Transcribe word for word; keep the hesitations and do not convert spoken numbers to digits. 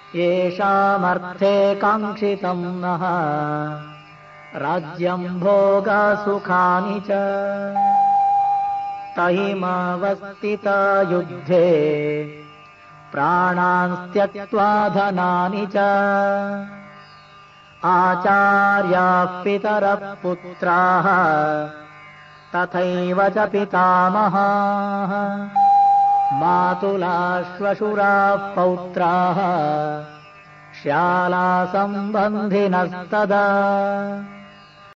येषामर्थे काङ्क्षितं नः राज्यं भोगसुखानि च तैमवस्थिता युद्धे प्राणान् त्यक्त्वा धनानि च आचार्याः पितरः पुत्राः तथैव च पितामहाः मातुलाश्वशुराः पौत्राः श्यालासम्बन्धिनस्तदा